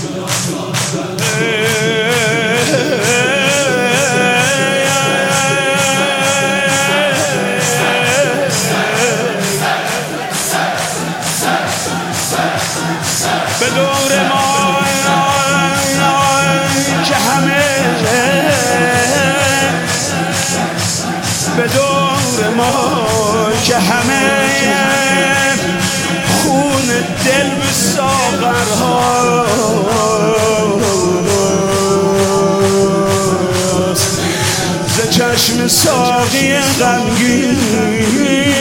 به دور ما که همه به دور ما که همه خون دل به ساغرهاست ز چشم ساقی غمگین